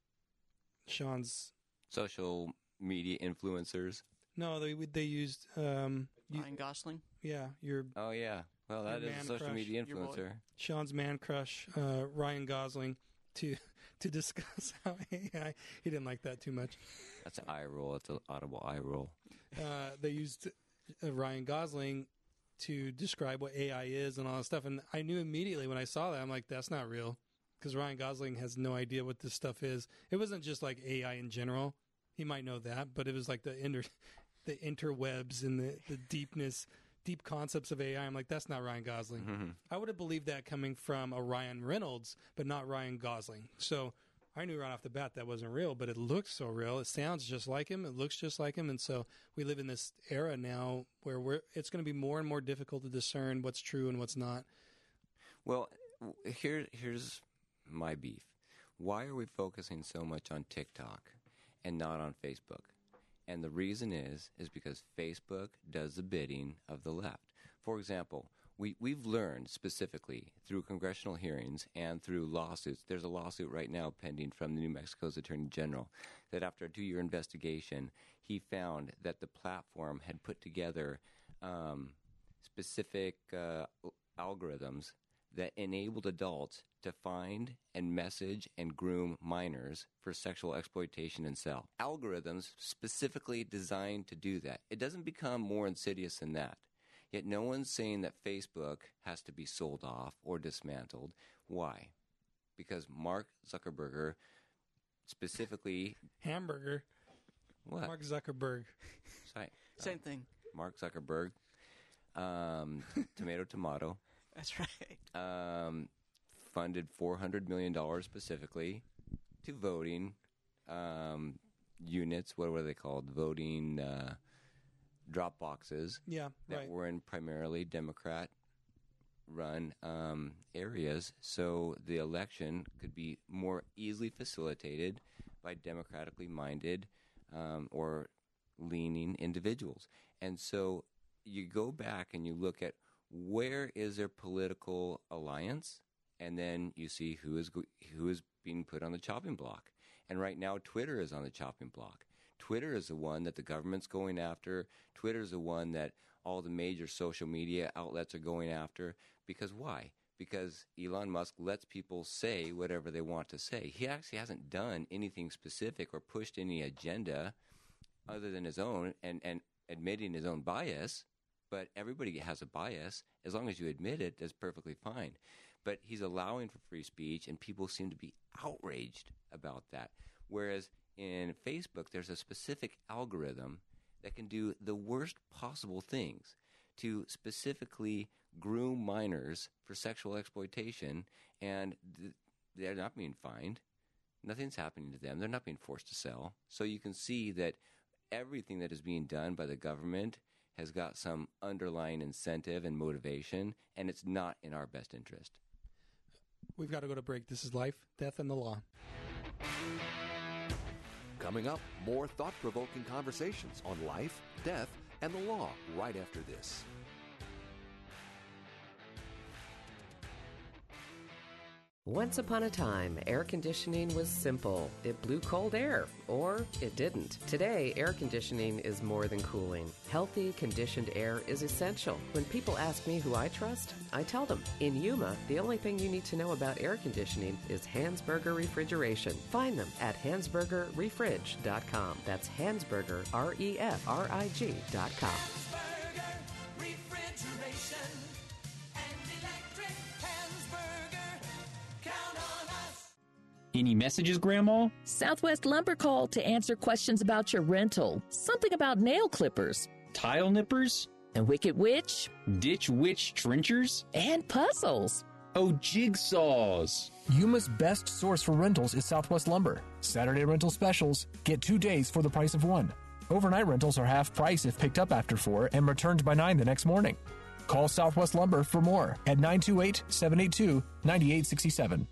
Sean's social media influencers. No, they used Ryan Gosling. Yeah, Oh yeah, well that is a social media influencer. Sean's man crush, Ryan Gosling, to discuss how AI. He didn't like that too much. That's an eye roll. It's an audible eye roll. They used Ryan Gosling to describe what AI is and all that stuff, and I knew immediately when I saw that, I'm like, that's not real, because Ryan Gosling has no idea what this stuff is. It wasn't just like AI in general. He might know that, but it was like the interwebs and the deep concepts of AI. I'm like, that's not Ryan Gosling. Mm-hmm. I would have believed that coming from a Ryan Reynolds, but not Ryan Gosling. So I knew right off the bat that wasn't real, but it looks so real. It sounds just like him. It looks just like him. And so we live in this era now where it's going to be more and more difficult to discern what's true and what's not. Well, here's my beef. Why are we focusing so much on TikTok and not on Facebook? And the reason is because Facebook does the bidding of the left. For example, we've learned specifically through congressional hearings and through lawsuits. There's a lawsuit right now pending from New Mexico's Attorney General that after a 2-year investigation, he found that the platform had put together specific algorithms that enabled adults to find and message and groom minors for sexual exploitation and sell. Algorithms specifically designed to do that. It doesn't become more insidious than that. Yet no one's saying that Facebook has to be sold off or dismantled. Why? Because Mark Zuckerberg specifically... Hamburger. What? Mark Zuckerberg. Sorry. Same thing. Mark Zuckerberg. Tomato. That's right. Funded $400 million specifically to voting units. What were they called? Voting drop boxes. Yeah, that right. were in primarily Democrat-run areas, so the election could be more easily facilitated by democratically minded or leaning individuals. And so you go back and you look at where is their political alliance, and then you see who is being put on the chopping block. And right now, Twitter is on the chopping block. Twitter is the one that the government's going after. Twitter is the one that all the major social media outlets are going after. Because why? Because Elon Musk lets people say whatever they want to say. He actually hasn't done anything specific or pushed any agenda other than his own and admitting his own bias. But everybody has a bias. As long as you admit it, that's perfectly fine. But he's allowing for free speech, and people seem to be outraged about that. Whereas in Facebook, there's a specific algorithm that can do the worst possible things to specifically groom minors for sexual exploitation, and they're not being fined. Nothing's happening to them. They're not being forced to sell. So you can see that everything that is being done by the government has got some underlying incentive and motivation, and it's not in our best interest. We've got to go to break. This is Life, Death, and the Law. Coming up, more thought-provoking conversations on life, death, and the law right after this. Once upon a time, air conditioning was simple. It blew cold air, or it didn't. Today, air conditioning is more than cooling. Healthy, conditioned air is essential. When people ask me who I trust, I tell them. In Yuma, the only thing you need to know about air conditioning is Hansberger Refrigeration. Find them at HansbergerRefrig.com. That's Hansberger, REFRIG.com. Any messages, Grandma? Southwest Lumber called to answer questions about your rental. Something about nail clippers. Tile nippers? And Wicked Witch. Ditch Witch trenchers? And puzzles. Oh, jigsaws. Yuma's best source for rentals is Southwest Lumber. Saturday rental specials. Get 2 days for the price of one. Overnight rentals are half price if picked up after 4 and returned by 9 the next morning. Call Southwest Lumber for more at 928-782-9867.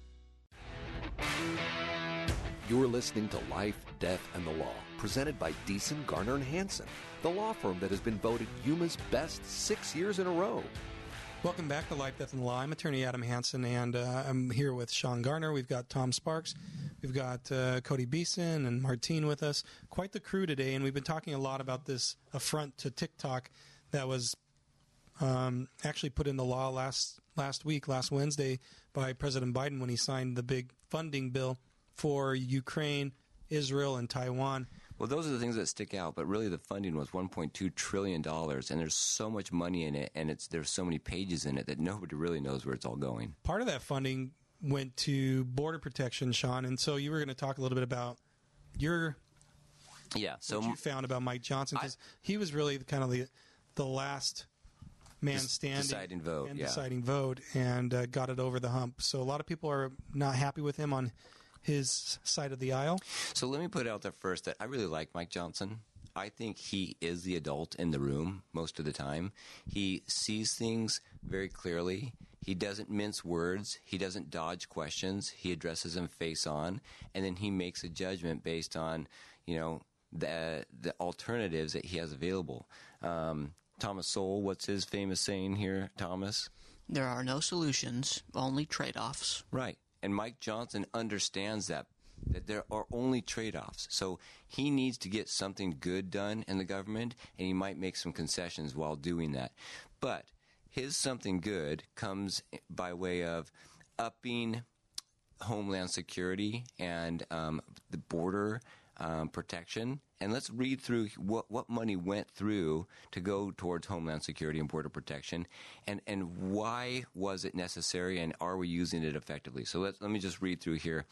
You're listening to Life, Death, and the Law, presented by Deason, Garner & Hansen, the law firm that has been voted Yuma's best 6 years in a row. Welcome back to Life, Death, and the Law. I'm attorney Adam Hansen, and I'm here with Sean Garner. We've got Tom Sparks. We've got Cody Beeson and Martine with us. Quite the crew today, and we've been talking a lot about this affront to TikTok that was actually put into law last Wednesday, by President Biden when he signed the big funding bill for Ukraine, Israel, and Taiwan. Well, those are the things that stick out, but really the funding was $1.2 trillion, and there's so much money in it, and there's so many pages in it that nobody really knows where it's all going. Part of that funding went to border protection, Sean, and so you were going to talk a little bit about what you found about Mike Johnson, because he was really kind of the last man standing, deciding vote, and got it over the hump. So a lot of people are not happy with him on his side of the aisle. So let me put it out there first that I really like Mike Johnson. I think he is the adult in the room most of the time. He sees things very clearly. He doesn't mince words. He doesn't dodge questions. He addresses them face on, and then he makes a judgment based on, the alternatives that he has available. Thomas Sowell, what's his famous saying here, Thomas? There are no solutions, only trade-offs. Right. And Mike Johnson understands that there are only trade-offs. So he needs to get something good done in the government, and he might make some concessions while doing that. But his something good comes by way of upping Homeland Security and the border protection. And let's read through what money went through to go towards Homeland Security and border protection, and why was it necessary, and are we using it effectively? So let me just read through here.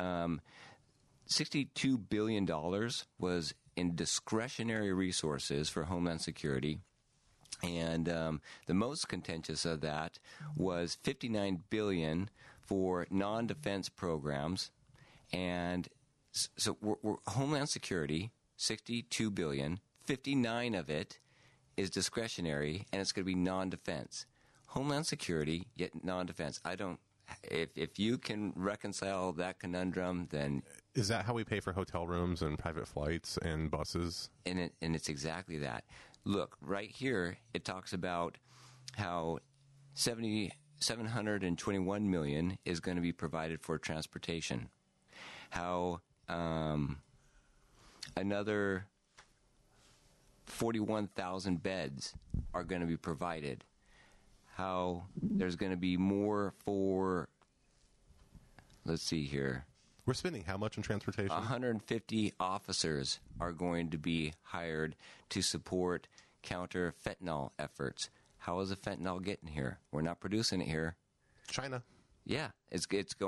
$62 billion was in discretionary resources for Homeland Security. And the most contentious of that was $59 billion for non-defense programs. And so we're Homeland Security, $62 billion, 59 of it is discretionary, and it's going to be non-defense. Homeland Security, yet non-defense. If you can reconcile that conundrum, then... Is that how we pay for hotel rooms and private flights and buses? And it's exactly that. Look, right here, it talks about how $721 million is going to be provided for transportation. How another 41,000 beds are going to be provided. How there's going to be more for, let's see here. We're spending how much on transportation? 150 officers are going to be hired to support counter fentanyl efforts. How is the fentanyl getting here? We're not producing it here. China. Yeah, it's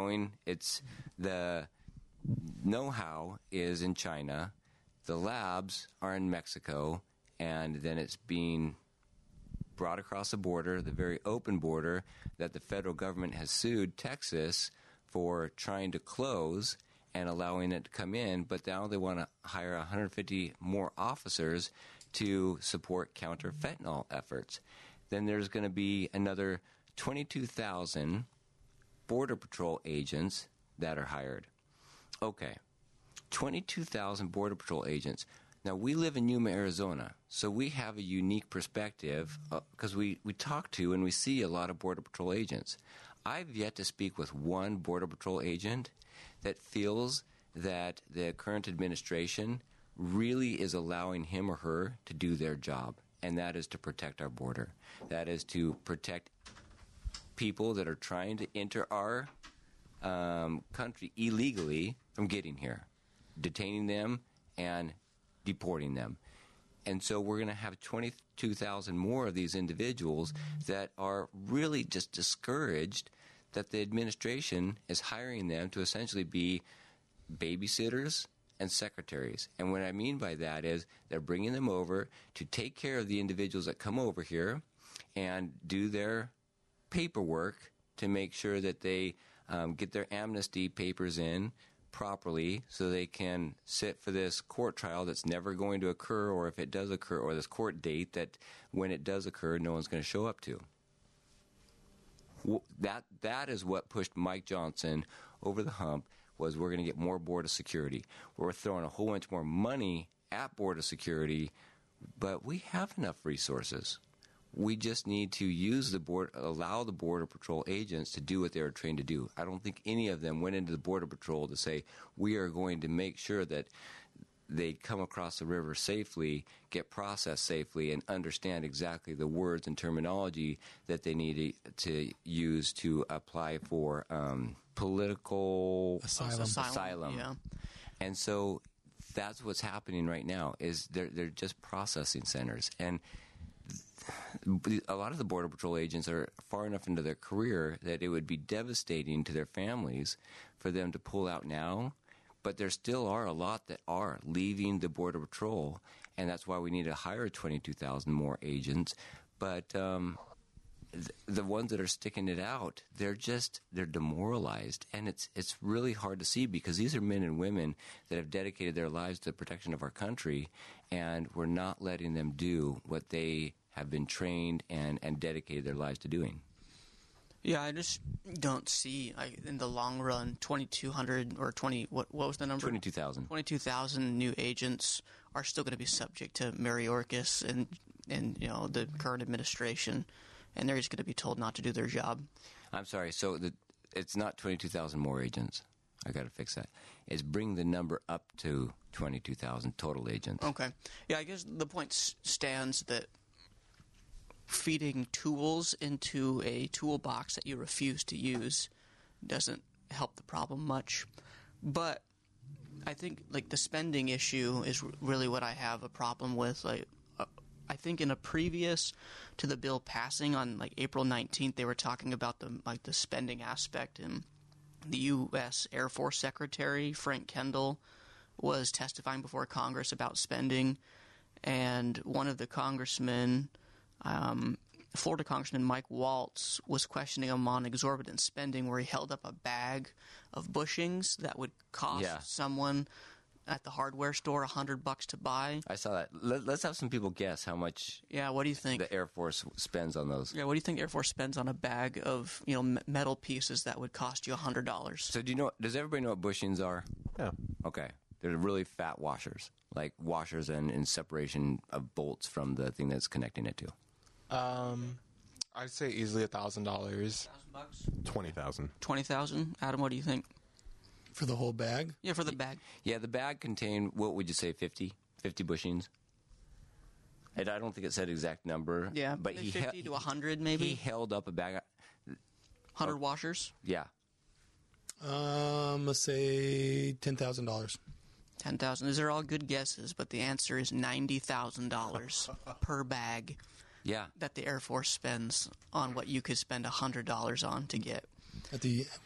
the know-how is in China. The labs are in Mexico, and then it's being brought across the border, the very open border that the federal government has sued Texas for trying to close and allowing it to come in, but now they want to hire 150 more officers to support counter fentanyl efforts. Then there's going to be another 22,000 Border Patrol agents that are hired. Okay, 22,000 Border Patrol agents. Now, we live in Yuma, Arizona, so we have a unique perspective because we talk to and we see a lot of Border Patrol agents. I've yet to speak with one Border Patrol agent that feels that the current administration really is allowing him or her to do their job, and that is to protect our border. That is to protect people that are trying to enter our country illegally from getting here, detaining them and deporting them. And so we're going to have 22,000 more of these individuals that are really just discouraged that the administration is hiring them to essentially be babysitters and secretaries. And what I mean by that is they're bringing them over to take care of the individuals that come over here and do their paperwork to make sure that they get their amnesty papers in properly so they can sit for this court trial that's never going to occur, or if it does occur, or this court date that when it does occur, no one's going to show up to. That is what pushed Mike Johnson over the hump, was we're going to get more border security. We're throwing a whole bunch more money at border security, but we have enough resources. We just need to allow the Border Patrol agents to do what they were trained to do. I don't think any of them went into the Border Patrol to say, we are going to make sure that they come across the river safely, get processed safely, and understand exactly the words and terminology that they need to use to apply for political asylum. Yeah. And so that's what's happening right now, is they're just processing centers. And a lot of the Border Patrol agents are far enough into their career that it would be devastating to their families for them to pull out now. But there still are a lot that are leaving the Border Patrol, and that's why we need to hire 22,000 more agents. But the ones that are sticking it out, they're demoralized, and it's really hard to see because these are men and women that have dedicated their lives to the protection of our country, and we're not letting them do what they have been trained and dedicated their lives to doing. Yeah, I just don't see in the long run 2,200 or 20. What was the number? 22,000. 22,000 new agents are still going to be subject to Mayorkas and the current administration, and they're just going to be told not to do their job. I'm sorry. So it's not 22,000 more agents. I got to fix that. It's bring the number up to 22,000 total agents. Okay. Yeah, I guess the point stands that feeding tools into a toolbox that you refuse to use doesn't help the problem much. But I think the spending issue is really what I have a problem with. I think in a previous to the bill passing on April 19th, they were talking about the spending aspect, and the U.S. Air Force Secretary Frank Kendall was testifying before Congress about spending, and one of the congressmen, Florida Congressman Mike Waltz, was questioning him on exorbitant spending, where he held up a bag of bushings that would cost someone at the hardware store $100 to buy. I saw that. Let's have some people guess how much. Yeah, what do you think the Air Force spends on those? Yeah, what do you think Air Force spends on a bag of metal pieces that would cost you $100? So does everybody know what bushings are? Yeah. Okay. They're really fat washers, like washers and separation of bolts from the thing that's connecting it to. I'd say easily $1,000. $1,000? 20,000. 20,000. Adam, what do you think? For the whole bag? Yeah, for the bag. Yeah, the bag contained, what would you say, 50 bushings? And I don't think it said exact number. Yeah, but 50 to 100 maybe. He held up a bag. 100 washers? Yeah. Let's say $10,000. 10,000. These are all good guesses, but the answer is $90,000 per bag. Yeah. That the Air Force spends on what you could spend $100 on to get. And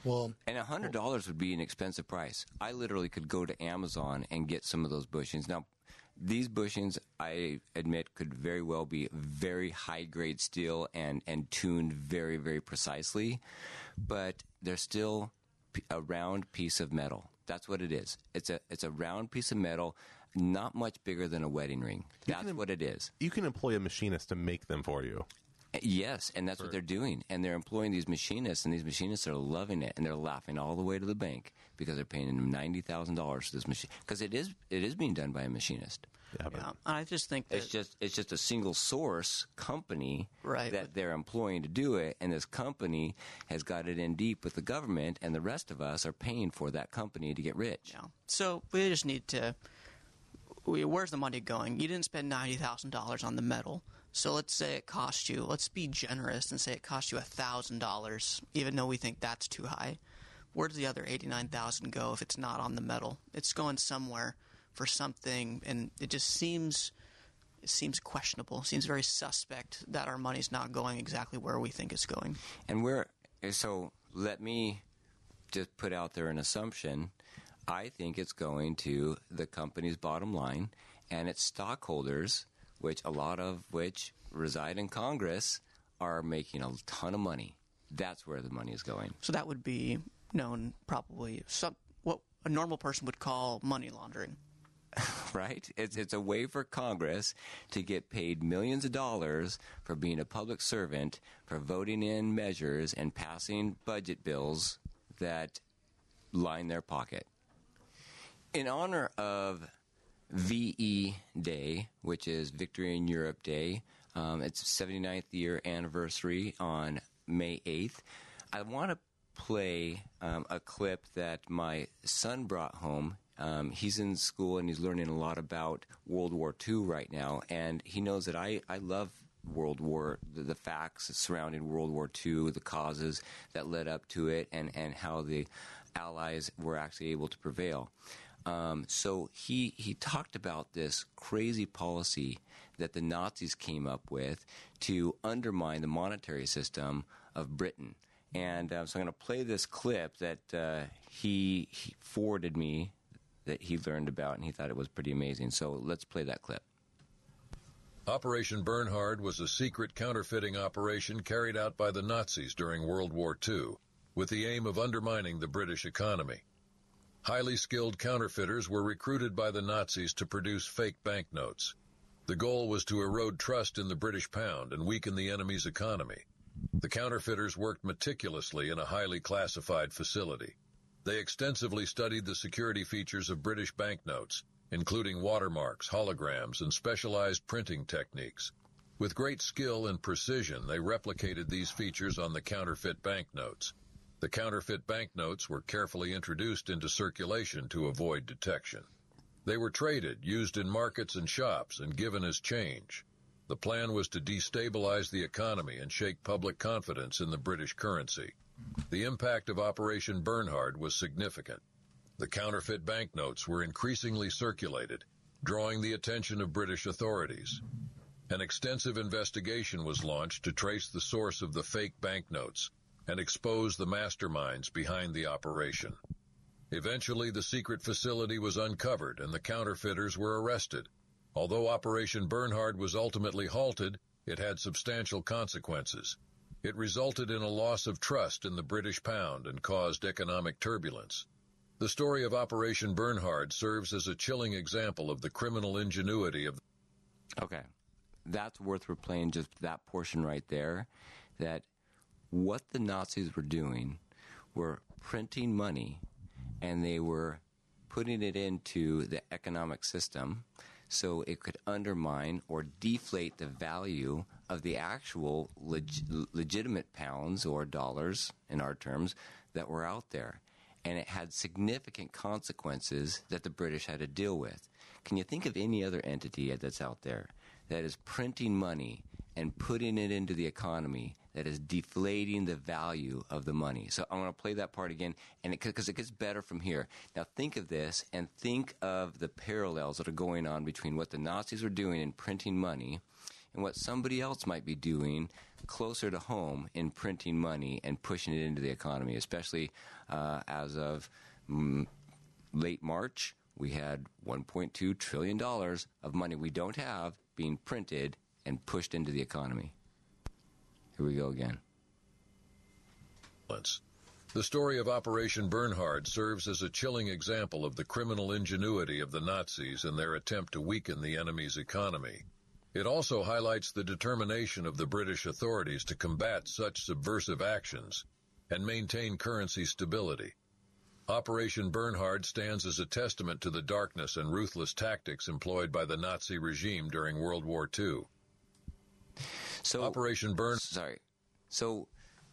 $100 would be an expensive price. I literally could go to Amazon and get some of those bushings. Now, these bushings, I admit, could very well be very high-grade steel and tuned very, very precisely, but they're still a round piece of metal. That's what it is. It's a round piece of metal, not much bigger than a wedding ring. That's what it is. You can employ a machinist to make them for you. Yes, and that's what they're doing. And they're employing these machinists, and these machinists are loving it, and they're laughing all the way to the bank because they're paying them $90,000 for this machine. Because it is being done by a machinist. Yeah, I just think that it's just a single source company right, that they're employing to do it, and this company has got it in deep with the government, and the rest of us are paying for that company to get rich. Yeah. So we just need to. Where's the money going? You didn't spend $90,000 on the metal. So let's say it cost you, let's be generous and say it cost you $1,000, even though we think that's too high. Where does the other $89,000 go if it's not on the metal? It's going somewhere for something, and it just seems questionable. It seems very suspect that our money's not going exactly where we think it's going. And so let me just put out there an assumption. I think it's going to the company's bottom line and its stockholders, a lot of which reside in Congress, are making a ton of money. That's where the money is going. So that would be known probably what a normal person would call money laundering. Right? It's a way for Congress to get paid millions of dollars for being a public servant, for voting in measures and passing budget bills that line their pocket. In honor of VE Day, which is Victory in Europe Day. It's 79th year anniversary on May 8th. I want to play a clip that my son brought home. He's in school and he's learning a lot about World War II right now, and he knows that I love World War, the facts surrounding World War II, the causes that led up to it, and how the Allies were actually able to prevail. So he talked about this crazy policy that the Nazis came up with to undermine the monetary system of Britain. And so I'm going to play this clip that he forwarded me that he learned about, and he thought it was pretty amazing. So let's play that clip. Operation Bernhard was a secret counterfeiting operation carried out by the Nazis during World War II, with the aim of undermining the British economy. Highly skilled counterfeiters were recruited by the Nazis to produce fake banknotes. The goal was to erode trust in the British pound and weaken the enemy's economy. The counterfeiters worked meticulously in a highly classified facility. They extensively studied the security features of British banknotes, including watermarks, holograms, and specialized printing techniques. With great skill and precision, they replicated these features on the counterfeit banknotes. The counterfeit banknotes were carefully introduced into circulation to avoid detection. They were traded, used in markets and shops, and given as change. The plan was to destabilize the economy and shake public confidence in the British currency. The impact of Operation Bernhard was significant. The counterfeit banknotes were increasingly circulated, drawing the attention of British authorities. An extensive investigation was launched to trace the source of the fake banknotes and expose the masterminds behind the operation. Eventually, the secret facility was uncovered and the counterfeiters were arrested. Although Operation Bernhard was ultimately halted, it had substantial consequences. It resulted in a loss of trust in the British pound and caused economic turbulence. The story of Operation Bernhard serves as a chilling example of the criminal ingenuity of... Okay, that's worth replaying, just that portion right there, that what the Nazis were doing were printing money, and they were putting it into the economic system so it could undermine or deflate the value of the actual legitimate pounds or dollars, in our terms, that were out there. And it had significant consequences that the British had to deal with. Can you think of any other entity that's out there that is printing money and putting it into the economy that is deflating the value of the money? So I'm going to play that part again, and because it gets better from here. Now think of this, and think of the parallels that are going on between what the Nazis were doing in printing money and what somebody else might be doing closer to home in printing money and pushing it into the economy, especially as of late March. We had $1.2 trillion of money we don't have being printed and pushed into the economy. Here we go again. The story of Operation Bernhard serves as a chilling example of the criminal ingenuity of the Nazis in their attempt to weaken the enemy's economy. It also highlights the determination of the British authorities to combat such subversive actions and maintain currency stability. Operation Bernhard stands as a testament to the darkness and ruthless tactics employed by the Nazi regime during World War II. So, Operation Bernhard... Sorry. So,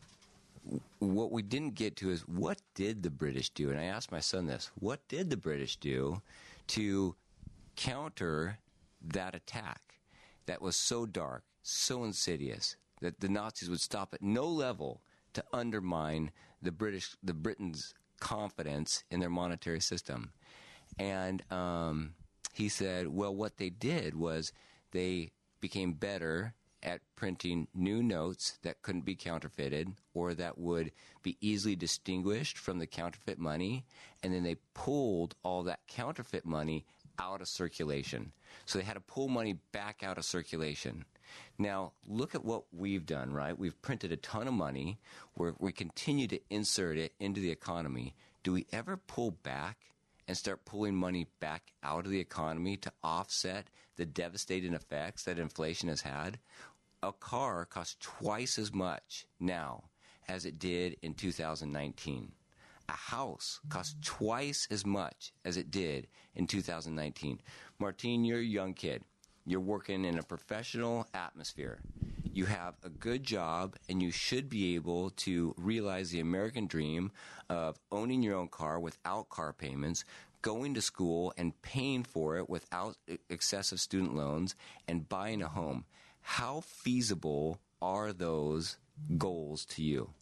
what we didn't get to is, what did the British do? And I asked my son this. What did the British do to counter that attack that was so dark, so insidious, that the Nazis would stop at no level to undermine the Britain's confidence in their monetary system? And he said, well, what they did was they became better at printing new notes that couldn't be counterfeited or that would be easily distinguished from the counterfeit money, and then they pulled all that counterfeit money out of circulation. So they had to pull money back out of circulation. Now, look at what we've done, right? We've printed a ton of money. We continue to insert it into the economy. Do we ever pull back and start pulling money back out of the economy to offset the devastating effects that inflation has had? A car costs twice as much now as it did in 2019. A house costs twice as much as it did in 2019. Martine, you're a young kid. You're working in a professional atmosphere. You have a good job, and you should be able to realize the American dream of owning your own car without car payments, going to school and paying for it without excessive student loans, and buying a home. How feasible are those goals to you?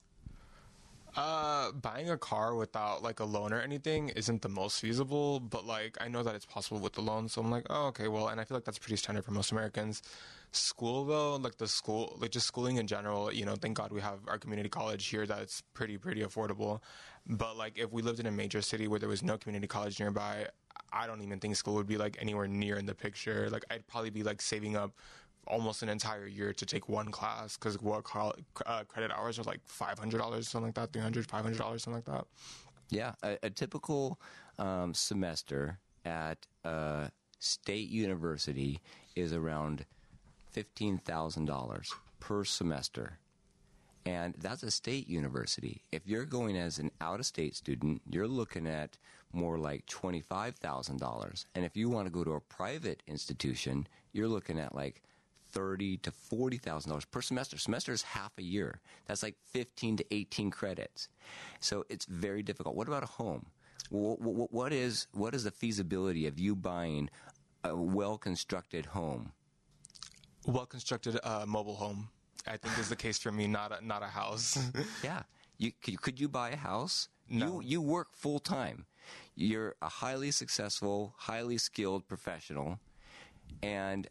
Buying a car without like a loan or anything isn't the most feasible, but like I know that it's possible with the loan, so I'm like, oh, okay, well, and I feel like that's pretty standard for most Americans. School though, like just schooling in general, you know, thank God we have our community college here that's pretty affordable. But like if we lived in a major city where there was no community college nearby, I don't even think school would be like anywhere near in the picture. Like I'd probably be like saving up almost an entire year to take one class because credit hours are like $500, something like that, $300, $500, something like that. Yeah, a typical semester at a state university is around $15,000 per semester. And that's a state university. If you're going as an out-of-state student, you're looking at more like $25,000. And if you want to go to a private institution, you're looking at like $30,000 to $40,000 per semester. Semester is half a year. That's like 15 to 18 credits. So it's very difficult. What about a home? What is the feasibility of you buying a well-constructed home? Well-constructed mobile home, I think, is the case for me, not a house. Yeah. Could you buy a house? No. You work full-time. You're a highly successful, highly skilled professional, and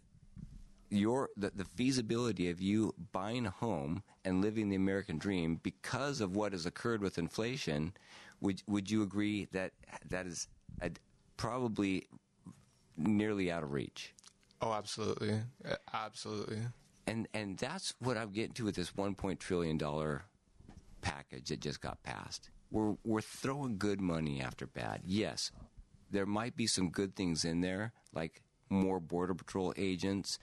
the feasibility of you buying a home and living the American dream because of what has occurred with inflation, would you agree that is probably nearly out of reach? Oh, absolutely. Absolutely. And that's what I'm getting to with this $1 trillion package that just got passed. We're throwing good money after bad. Yes, there might be some good things in there, like more Border Patrol agents,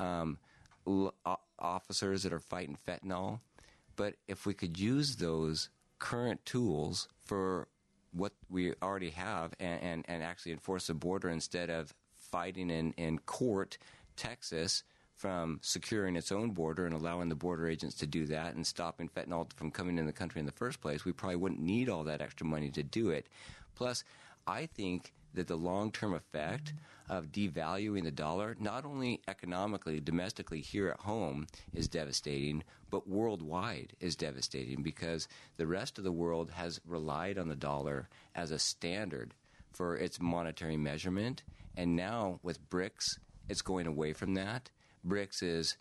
officers that are fighting fentanyl. But if we could use those current tools for what we already have and actually enforce the border instead of fighting in court, Texas, from securing its own border and allowing the border agents to do that and stopping fentanyl from coming in the country in the first place, we probably wouldn't need all that extra money to do it. Plus, I think that the long-term effect of devaluing the dollar, not only economically, domestically here at home, is devastating, but worldwide is devastating because the rest of the world has relied on the dollar as a standard for its monetary measurement. And now with BRICS, it's going away from that. BRICS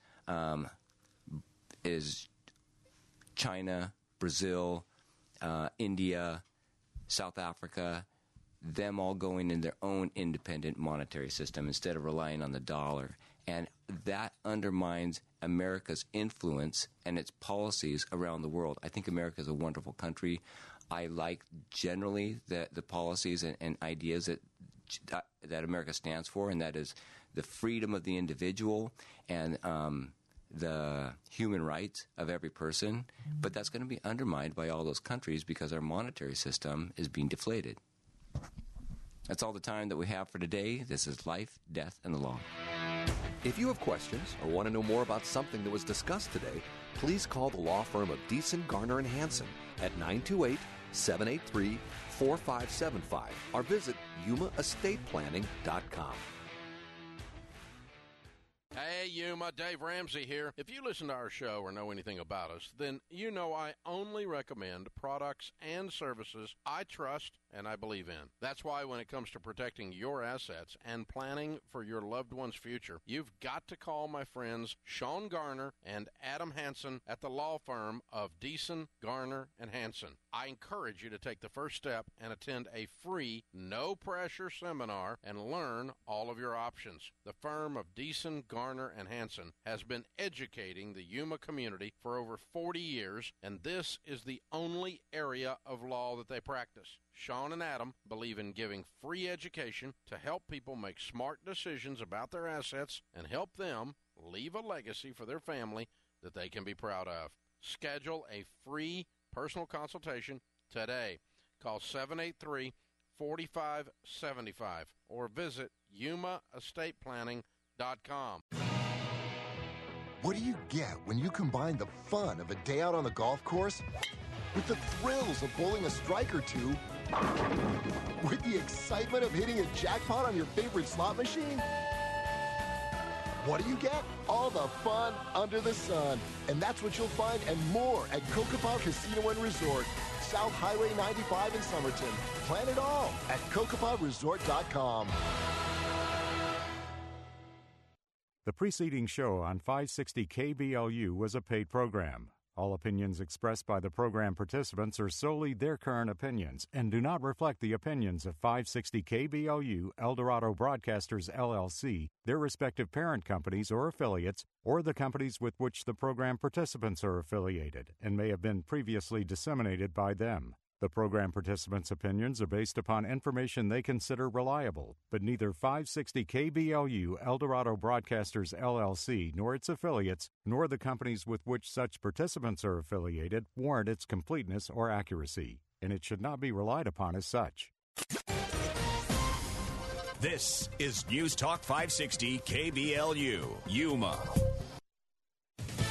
is China, Brazil, India, South Africa, them all going in their own independent monetary system instead of relying on the dollar. And that undermines America's influence and its policies around the world. I think America is a wonderful country. I like generally the policies and ideas that America stands for, and that is the freedom of the individual and the human rights of every person. But that's going to be undermined by all those countries because our monetary system is being deflated. That's all the time that we have for today. This is Life, Death, and the Law. If you have questions or want to know more about something that was discussed today, please call the law firm of Deason, Garner, and Hansen at 928-783-4575 or visit YumaEstatePlanning.com. Hey, Yuma, Dave Ramsey here. If you listen to our show or know anything about us, then you know I only recommend products and services I trust and I believe in. That's why when it comes to protecting your assets and planning for your loved one's future, you've got to call my friends Sean Garner and Adam Hansen at the law firm of Deason, Garner, and Hansen. I encourage you to take the first step and attend a free, no-pressure seminar and learn all of your options. The firm of Deason, Garner, and Hansen has been educating the Yuma community for over 40 years, and this is the only area of law that they practice. Sean and Adam believe in giving free education to help people make smart decisions about their assets and help them leave a legacy for their family that they can be proud of. Schedule a free personal consultation today. Call 783-4575 or visit YumaEstatePlanning.com. What do you get when you combine the fun of a day out on the golf course with the thrills of bowling a strike or two with the excitement of hitting a jackpot on your favorite slot machine? What do you get? All the fun under the sun. And that's what you'll find and more at Kokopah Casino and Resort, South Highway 95 in Somerton. Plan it all at CokopahResort.com. The preceding show on 560 KBLU was a paid program. All opinions expressed by the program participants are solely their current opinions and do not reflect the opinions of 560 KBLU, Eldorado Broadcasters, LLC, their respective parent companies or affiliates, or the companies with which the program participants are affiliated, and may have been previously disseminated by them. The program participants' opinions are based upon information they consider reliable, but neither 560 KBLU, Eldorado Broadcasters, LLC, nor its affiliates, nor the companies with which such participants are affiliated warrant its completeness or accuracy, and it should not be relied upon as such. This is News Talk 560 KBLU, Yuma.